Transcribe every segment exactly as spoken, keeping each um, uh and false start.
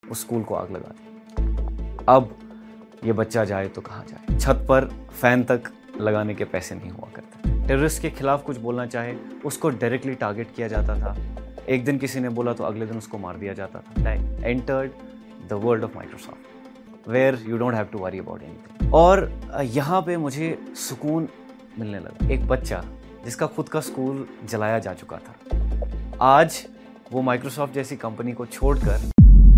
उस स्कूल को आग लगा दी। अब ये बच्चा जाए तो कहाँ जाए। छत पर फैन तक लगाने के पैसे नहीं हुआ करते। टेररिस्ट के खिलाफ कुछ बोलना चाहे उसको डायरेक्टली टारगेट किया जाता था। एक दिन किसी ने बोला तो अगले दिन उसको मार दिया जाता था। Entered the world of Microsoft where you don't have to worry about anything. और यहाँ पे मुझे सुकून मिलने लगा। एक बच्चा जिसका खुद का स्कूल जलाया जा चुका था, आज वो माइक्रोसॉफ्ट जैसी कंपनी को छोड़कर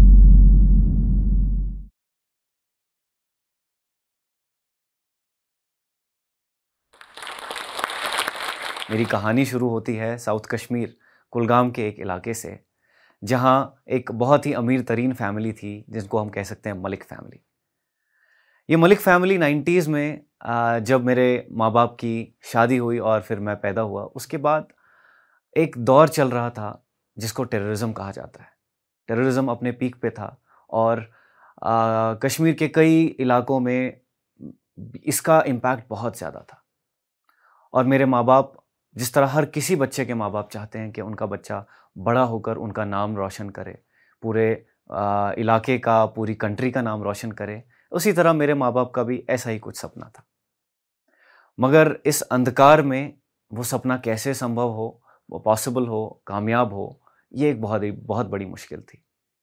मेरी कहानी शुरू होती है साउथ कश्मीर कुलगाम के एक इलाके से, जहाँ एक बहुत ही अमीर तरीन फैमिली थी जिनको हम कह सकते हैं मलिक फैमिली। ये मलिक फैमिली नाइन्टीज़ में जब मेरे माँ बाप की शादी हुई और फिर मैं पैदा हुआ, उसके बाद एक दौर चल रहा था जिसको टेररिज्म कहा जाता है। टेररिज्म अपने पीक पे था और आ, कश्मीर के कई इलाकों में इसका इम्पैक्ट बहुत ज़्यादा था। और मेरे माँ बाप, जिस तरह हर किसी बच्चे के माँ बाप चाहते हैं कि उनका बच्चा बड़ा होकर उनका नाम रोशन करे, पूरे आ, इलाके का, पूरी कंट्री का नाम रोशन करे, उसी तरह मेरे माँ बाप का भी ऐसा ही कुछ सपना था। मगर इस अंधकार में वो सपना कैसे संभव हो, वो पॉसिबल हो, कामयाब हो, ये एक बहुत ही बहुत बड़ी मुश्किल थी।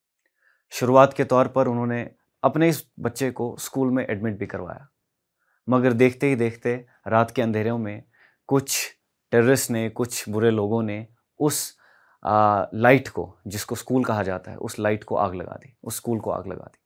शुरुआत के तौर पर उन्होंने अपने इस बच्चे को स्कूल में एडमिट भी करवाया, मगर देखते ही देखते रात के अंधेरों में कुछ टेररिस्ट ने, कुछ बुरे लोगों ने उस आ, लाइट को, जिसको स्कूल कहा जाता है, उस लाइट को आग लगा दी, उस स्कूल को आग लगा दी।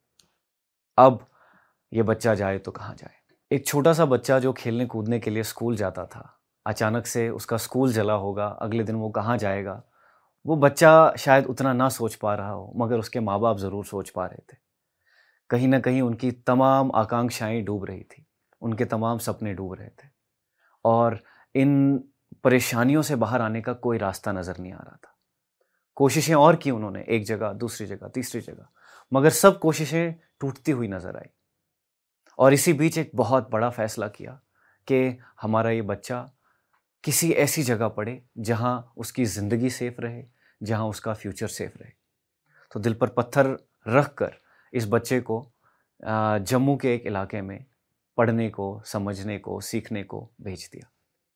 अब ये बच्चा जाए तो कहाँ जाए। एक छोटा सा बच्चा जो खेलने कूदने के लिए स्कूल जाता था, अचानक से उसका स्कूल जला होगा, अगले दिन वो कहाँ जाएगा। वो बच्चा शायद उतना ना सोच पा रहा हो, मगर उसके माँ बाप ज़रूर सोच पा रहे थे। कहीं ना कहीं उनकी तमाम आकांक्षाएं डूब रही थी, उनके तमाम सपने डूब रहे थे और इन परेशानियों से बाहर आने का कोई रास्ता नज़र नहीं आ रहा था। कोशिशें और की उन्होंने, एक जगह, दूसरी जगह, तीसरी जगह, मगर सब कोशिशें टूटती हुई नज़र आई। और इसी बीच एक बहुत बड़ा फैसला किया कि हमारा ये बच्चा किसी ऐसी जगह पढ़े जहाँ उसकी ज़िंदगी सेफ रहे, जहाँ उसका फ्यूचर सेफ रहे। तो दिल पर पत्थर रख कर इस बच्चे को जम्मू के एक इलाके में पढ़ने को, समझने को, सीखने को भेज दिया।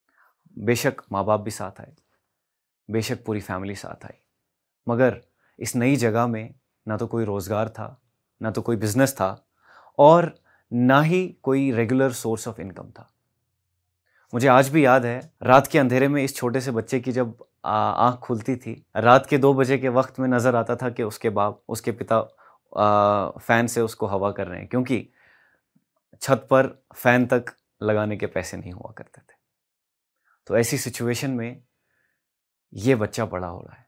बेशक माँ बाप भी साथ आए, बेशक पूरी फैमिली साथ आई, मगर इस नई जगह में ना तो कोई रोज़गार था, ना तो कोई बिजनेस था और ना ही कोई रेगुलर सोर्स ऑफ इनकम था। मुझे आज भी याद है, रात के अंधेरे में इस छोटे से बच्चे की जब आँख खुलती थी, रात के दो बजे के वक्त में नज़र आता था कि उसके बाप, उसके पिता आ, फ़ैन से उसको हवा कर रहे हैं, क्योंकि छत पर फ़ैन तक लगाने के पैसे नहीं हुआ करते थे। तो ऐसी सिचुएशन में ये बच्चा बड़ा हो रहा है।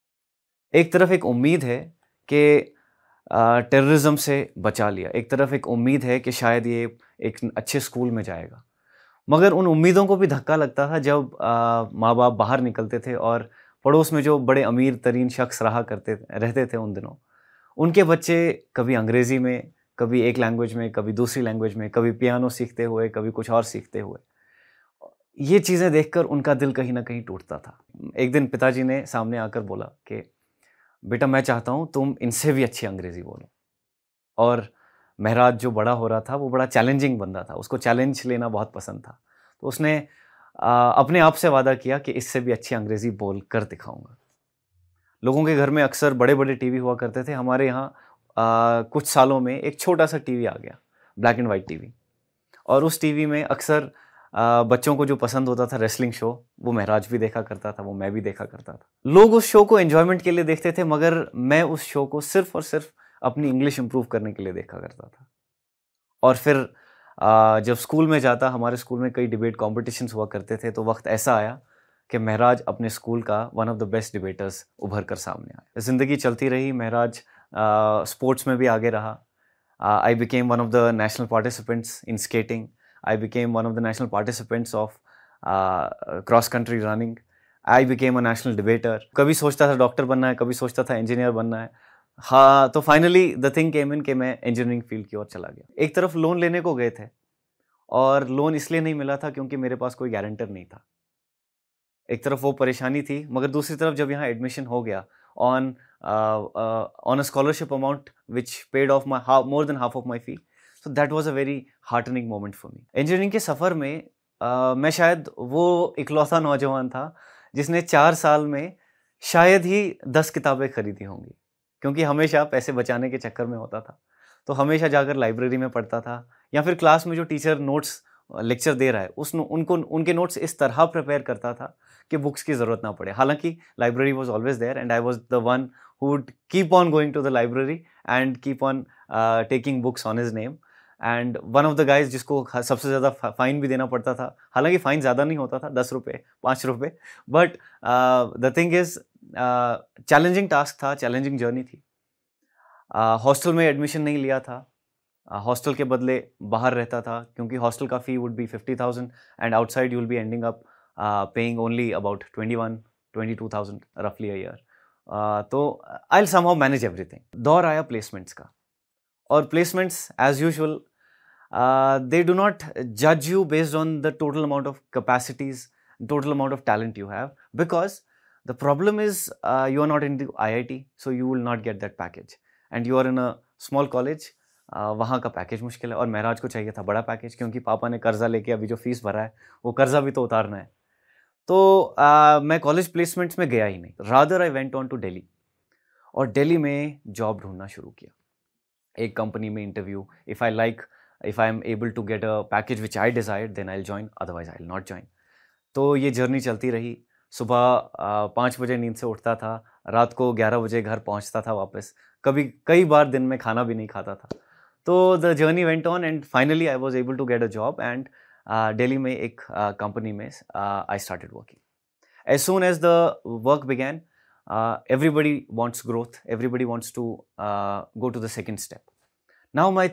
एक तरफ एक उम्मीद है कि टेररिज्म से बचा लिया, एक तरफ एक उम्मीद है कि शायद ये एक अच्छे स्कूल में जाएगा, मगर उन उम्मीदों को भी धक्का लगता था जब माँ बाप बाहर निकलते थे और पड़ोस में जो बड़े अमीर तरीन शख्स रहा करते रहते थे उन दिनों, उनके बच्चे कभी अंग्रेज़ी में, कभी एक लैंग्वेज में, कभी दूसरी लैंग्वेज में, कभी पियानो सीखते हुए, कभी कुछ और सीखते हुए, ये चीज़ें देखकर उनका दिल कहीं ना कहीं टूटता था। एक दिन पिताजी ने सामने आकर बोला कि बेटा, मैं चाहता हूँ तुम इनसे भी अच्छी अंग्रेज़ी बोलो। और महराज जो बड़ा हो रहा था वो बड़ा चैलेंजिंग बंदा था, उसको चैलेंज लेना बहुत पसंद था। तो उसने आ, अपने आप से वादा किया कि इससे भी अच्छी अंग्रेज़ी बोल कर दिखाऊंगा। लोगों के घर में अक्सर बड़े बड़े टीवी हुआ करते थे। हमारे यहाँ कुछ सालों में एक छोटा सा टीवी आ गया, ब्लैक एंड वाइट टीवी, और उस टीवी में अक्सर आ, बच्चों को जो पसंद होता था रेसलिंग शो, वो महराज भी देखा करता था, वो मैं भी देखा करता था। लोग उस शो को एंजॉयमेंट के लिए देखते थे, मगर मैं उस शो को सिर्फ और सिर्फ अपनी इंग्लिश इंप्रूव करने के लिए देखा करता था। और फिर आ, जब स्कूल में जाता, हमारे स्कूल में कई डिबेट कॉम्पिटिशन्स हुआ करते थे, तो वक्त ऐसा आया कि महराज अपने स्कूल का one of the best debaters उभर कर सामने आया। ज़िंदगी चलती रही, महराज स्पोर्ट्स में भी आगे रहा। I became one of the national participants in skating. I became one of the national participants of uh, cross country running. I became a national debater. कभी सोचता था डॉक्टर बनना है, कभी सोचता था इंजीनियर बनना है। हाँ, तो finally the thing came in कि मैं इंजीनियरिंग फील्ड की ओर चला गया। एक तरफ लोन लेने को गए थे और लोन इसलिए नहीं मिला था क्योंकि मेरे पास कोई गारंटर नहीं था। एक तरफ वो परेशानी थी, मगर दूसरी तरफ जब यहाँ एडमिशन हो गया on on a scholarship amount which paid off my half, more than half of my fee. So that was a very heartening moment for me. Engineering के सफ़र में uh, मैं शायद वो इकलौता नौजवान था जिसने चार साल में शायद ही दस किताबें खरीदी होंगी, क्योंकि हमेशा पैसे बचाने के चक्कर में होता था। तो हमेशा जाकर लाइब्रेरी में पढ़ता था, या फिर क्लास में जो टीचर नोट्स लेक्चर दे रहा है उस उनको उनके नोट्स इस तरह प्रिपेयर करता था कि बुक्स की ज़रूरत ना पड़े। हालांकि library was always there and I was the one who would keep on going to the library and keep on taking books on his name. And one of the guys जिसको सबसे ज़्यादा fine भी देना पड़ता था, हालांकि fine ज़्यादा नहीं होता था, दस रुपये पाँच रुपये, but the thing is challenging task था, चैलेंजिंग जर्नी थी। हॉस्टल uh, में एडमिशन नहीं लिया था, हॉस्टल uh, के बदले बाहर रहता था, क्योंकि हॉस्टल का fee would be fifty thousand and outside you will be ending up paying only about twenty one twenty two thousand रफली अ ईयर। तो I will somehow manage everything. दौर आया प्लेसमेंट्स का, और placements as usual they do not जज you based on the total amount of capacities, total amount of talent you have, because the problem is you are not in the I I T, so you will not get that package and you are in a small college. वहाँ का package मुश्किल है, और महराज को चाहिए था बड़ा package, क्योंकि पापा ने कर्जा लेके अभी जो फीस भरा है वो कर्जा भी तो उतारना है। तो uh, मैं कॉलेज प्लेसमेंट्स में गया ही नहीं, rather I went on to Delhi, और दिल्ली में जॉब ढूंढना शुरू किया। एक कंपनी में interview, if I like, if I am able to get a package which I desired, then I will join, otherwise I will not join. तो ये journey चलती रही। सुबह पाँच बजे नींद से उठता था, रात को ग्यारह बजे घर पहुंचता था वापस, कभी कई बार दिन में खाना भी नहीं खाता था। तो the journey went on and finally I was able to get a job, and Delhi में एक कंपनी uh, में I started working. As soon as the work began, everybody wants growth, everybody wants to go to the second step. Now my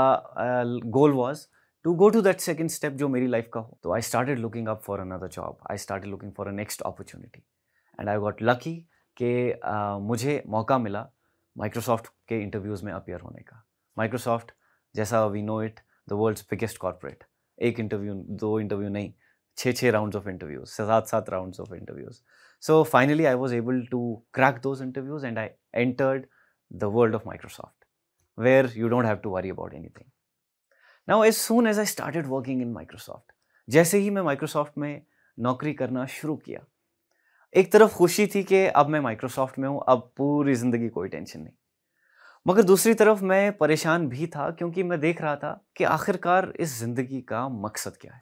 goal was to go to that second step जो मेरी life का हो। तो I started looking up for another job, I started looking for a next opportunity and I got lucky कि uh, मुझे मौका मिला Microsoft के इंटरव्यूज़ में अपीयर होने का। माइक्रोसॉफ्ट जैसा we know it, the world's biggest corporate, एक इंटरव्यू, दो इंटरव्यू नहीं, छः छः राउंड्स ऑफ इंटरव्यूज, सात सात rounds of interviews. So finally I was able to crack those interviews and I entered the world of Microsoft, where you don't have to worry about anything. Now, as soon as I started working in Microsoft, जैसे ही मैं Microsoft में नौकरी करना शुरू किया, एक तरफ खुशी थी कि अब मैं माइक्रोसॉफ्ट में हूँ, अब पूरी ज़िंदगी कोई टेंशन नहीं, मगर दूसरी तरफ मैं परेशान भी था, क्योंकि मैं देख रहा था कि आखिरकार इस ज़िंदगी का मकसद क्या है।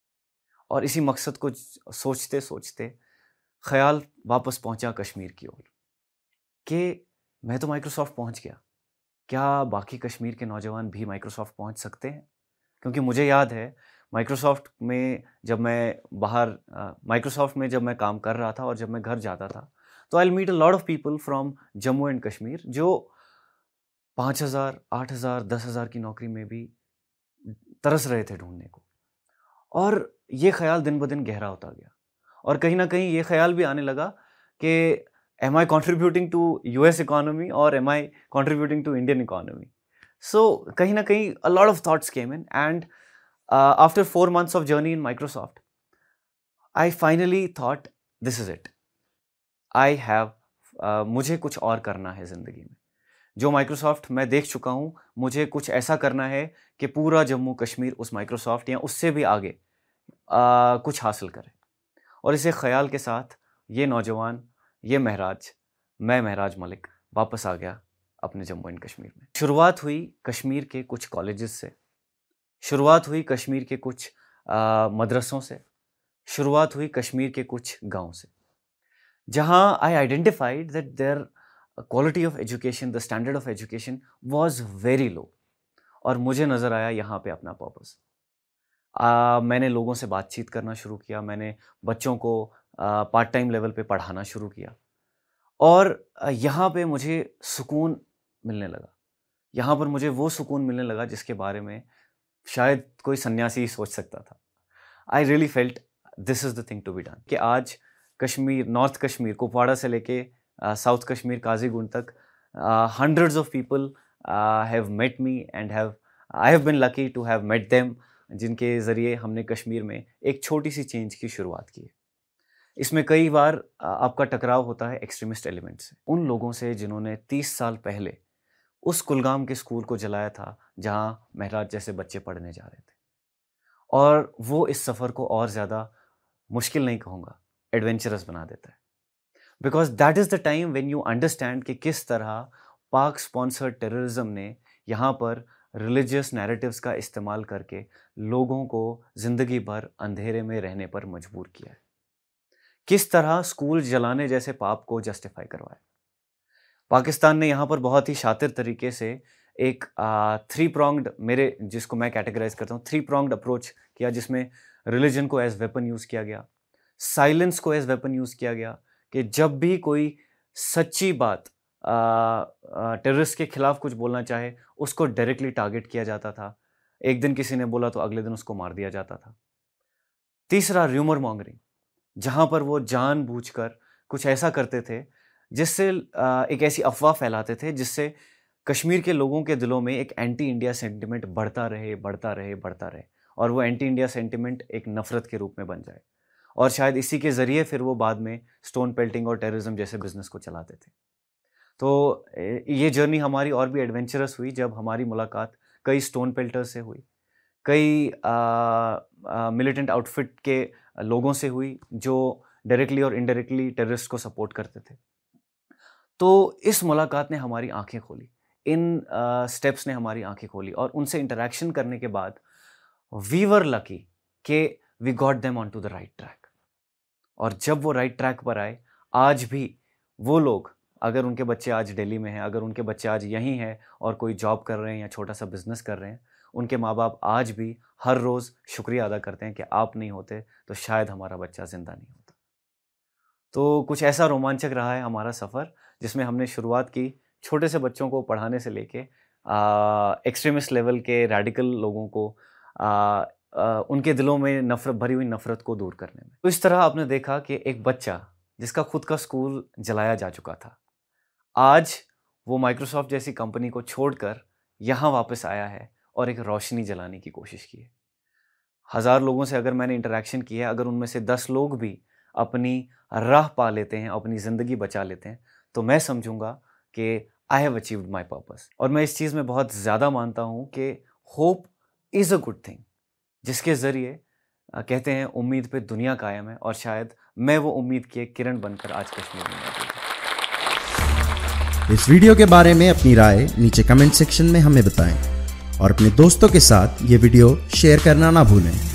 और इसी मकसद को सोचते सोचते ख्याल वापस पहुँचा कश्मीर की ओर कि मैं तो माइक्रोसॉफ्ट पहुँच गया, क्या बाकी कश्मीर के नौजवान भी माइक्रोसॉफ्ट पहुँच सकते हैं? क्योंकि मुझे याद है माइक्रोसॉफ्ट में जब मैं बाहर माइक्रोसॉफ्ट में जब मैं काम कर रहा था और जब मैं घर जाता था, तो I will meet a lot of people from Jammu and Kashmir जो पाँच हज़ार, आठ हज़ार, दस हज़ार की नौकरी में भी तरस रहे थे ढूंढने को। और ये ख्याल दिन ब दिन गहरा होता गया, और कहीं ना कहीं ये ख्याल भी आने लगा कि am I contributing to U S economy or am I contributing to Indian economy? So kahin na kahin a lot of thoughts came in, and uh, after four months of journey in Microsoft, I finally thought this is it. I have uh, मुझे कुछ और करना है ज़िंदगी में। जो Microsoft मैं देख चुका हूँ, मुझे कुछ ऐसा करना है कि पूरा जम्मू कश्मीर उस माइक्रोसॉफ्ट या उससे भी आगे uh, कुछ हासिल करे। और इसे ख्याल के साथ ये नौजवान, ये महराज, मैं महराज मलिक वापस आ गया अपने जम्मू एंड कश्मीर में। शुरुआत हुई कश्मीर के कुछ कॉलेजेस से, शुरुआत हुई कश्मीर के कुछ आ, मदरसों से, शुरुआत हुई कश्मीर के कुछ गांव से, जहां I identified that their quality of education, the standard of education was very low, और मुझे नज़र आया यहाँ पे अपना पर्पस। मैंने लोगों से बातचीत करना शुरू किया, मैंने बच्चों को पार्ट टाइम लेवल पे पढ़ाना शुरू किया, और यहाँ पे मुझे सुकून मिलने लगा। यहाँ पर मुझे वो सुकून मिलने लगा जिसके बारे में शायद कोई सन्यासी ही सोच सकता था। I really felt this is the thing to be done, कि आज कश्मीर, नॉर्थ कश्मीर, कुपवाड़ा से लेके साउथ कश्मीर, काजीगुंड तक, hundreds of people have met me and have I have been lucky to have met them, जिनके ज़रिए हमने कश्मीर में एक छोटी सी चेंज की शुरुआत की है। इसमें कई बार आपका टकराव होता है एक्सट्रीमिस्ट एलिमेंट से, उन लोगों से जिन्होंने तीस साल पहले उस कुलगाम के स्कूल को जलाया था जहां महराज जैसे बच्चे पढ़ने जा रहे थे। और वो इस सफ़र को और ज़्यादा मुश्किल नहीं कहूँगा, एडवेंचरस बना देता है। Because that is the time when you understand कि किस तरह पाक स्पॉन्सर्ड टेररिज्म ने यहाँ पर रिलीजियस नैरेटिव्स का इस्तेमाल करके लोगों को ज़िंदगी भर अंधेरे में रहने पर मजबूर किया है, किस तरह स्कूल जलाने जैसे पाप को जस्टिफाई करवाया। पाकिस्तान ने यहाँ पर बहुत ही शातिर तरीके से एक थ्री प्रॉन्ग्ड, मेरे जिसको मैं कैटेगराइज करता हूँ, थ्री प्रॉन्ग्ड अप्रोच किया, जिसमें रिलीजन को एज वेपन यूज़ किया गया, साइलेंस को एज वेपन यूज़ किया गया कि जब भी कोई सच्ची बात टेररिस्ट के खिलाफ कुछ बोलना चाहे उसको डायरेक्टली टारगेट किया जाता था। एक दिन किसी ने बोला तो अगले दिन उसको मार दिया जाता था। तीसरा, र्यूमर मॉन्गरिंग, जहाँ पर वो जानबूझकर कुछ ऐसा करते थे जिससे एक ऐसी अफवाह फैलाते थे जिससे कश्मीर के लोगों के दिलों में एक एंटी इंडिया सेंटिमेंट बढ़ता रहे बढ़ता रहे बढ़ता रहे और वो एंटी इंडिया सेंटिमेंट एक नफ़रत के रूप में बन जाए, और शायद इसी के ज़रिए फिर वो बाद में स्टोन पेल्टिंग और टेररिज्म जैसे बिजनेस को चलाते थे। तो ये जर्नी हमारी और भी एडवेंचरस हुई जब हमारी मुलाकात कई स्टोन पेल्टर्स से हुई, कई मिलिटेंट आउटफिट के लोगों से हुई जो डायरेक्टली और इनडायरेक्टली टेररिस्ट को सपोर्ट करते थे। तो इस मुलाकात ने हमारी आंखें खोली, इन स्टेप्स ने हमारी आंखें खोली, और उनसे इंटरेक्शन करने के बाद वी वर लकी कि we got them on to the right track. और जब वो राइट ट्रैक पर आए, आज भी वो लोग, अगर उनके बच्चे आज दिल्ली में हैं, अगर उनके बच्चे आज यहीं हैं और कोई जॉब कर रहे हैं या छोटा सा बिजनेस कर रहे हैं, उनके माँ बाप आज भी हर रोज़ शुक्रिया अदा करते हैं कि आप नहीं होते तो शायद हमारा बच्चा ज़िंदा नहीं होता। तो कुछ ऐसा रोमांचक रहा है हमारा सफ़र, जिसमें हमने शुरुआत की छोटे से बच्चों को पढ़ाने से लेके एक्सट्रीमिस्ट लेवल के रैडिकल लोगों को आ, आ, उनके दिलों में नफरत भरी हुई नफ़रत को दूर करने में। तो इस तरह आपने देखा कि एक बच्चा जिसका खुद का स्कूल जलाया जा चुका था, आज वो माइक्रोसॉफ्ट जैसी कंपनी को छोड़कर यहाँ वापस आया है और एक रोशनी जलाने की कोशिश की है। हज़ार लोगों से अगर मैंने इंटरेक्शन की है, अगर उनमें से दस लोग भी अपनी राह पा लेते हैं, अपनी ज़िंदगी बचा लेते हैं, तो मैं समझूंगा कि I have achieved my purpose. और मैं इस चीज़ में बहुत ज़्यादा मानता हूँ कि hope is a good thing, जिसके ज़रिए कहते हैं उम्मीद पे दुनिया कायम है, और शायद मैं वो उम्मीद की एक किरण बनकर आज कश्मीर में मौजूद हूँ। इस वीडियो के बारे में अपनी राय नीचे कमेंट सेक्शन में हमें बताएं और अपने दोस्तों के साथ ये वीडियो शेयर करना ना भूलें।